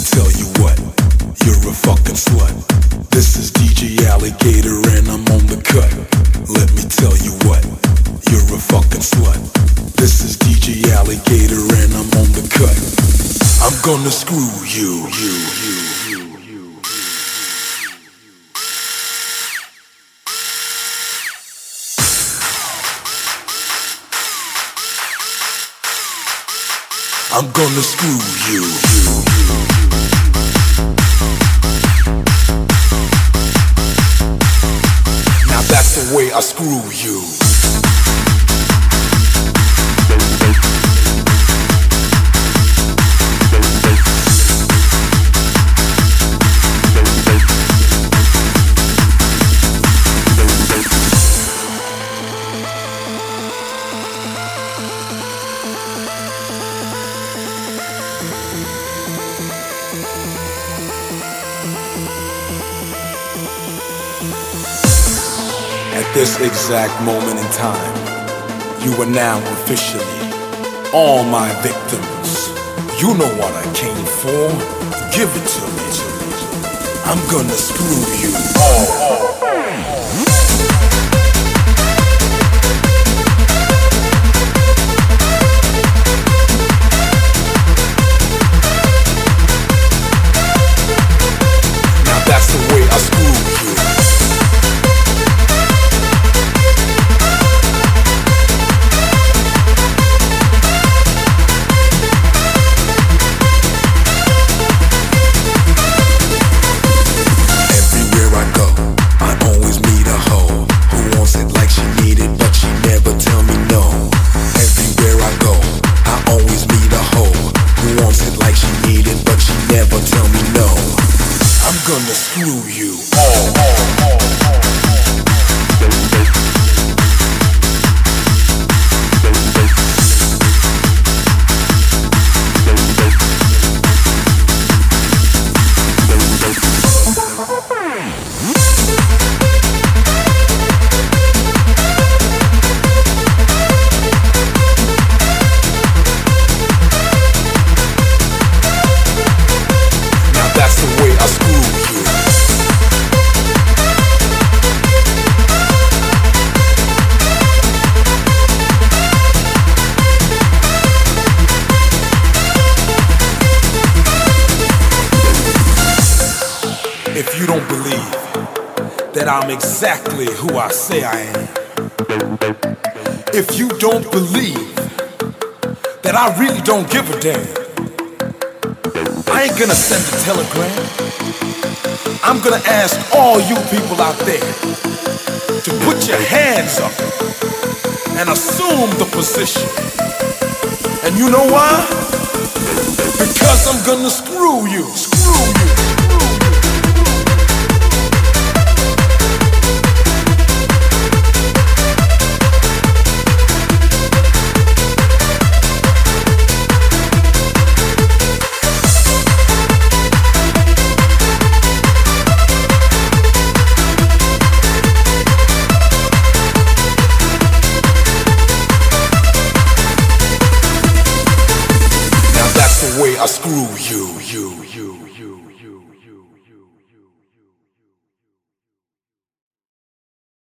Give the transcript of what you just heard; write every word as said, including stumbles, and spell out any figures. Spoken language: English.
tell you what, you're a fucking slut. This is D J Alligator and I'm on the cut. Let me tell you what, you're a fucking slut. This is D J Alligator and I'm on the cut. I'm gonna screw you, you, you, you, you. I'm gonna screw you, you, you. Now that's the way I screw you. At this exact moment in time, you are now officially all my victims. You know what I came for. Give it to me. I'm gonna screw you all. Now that's the way I screw you. Never tell me no. I'm gonna screw you all. If you don't believe that I'm exactly who I say I am, if you don't believe that I really don't give a damn, I ain't gonna send a telegram. I'm gonna ask all you people out there to put your hands up and assume the position. And you know why? Because I'm gonna screw you, screw you. The way I screw you, you.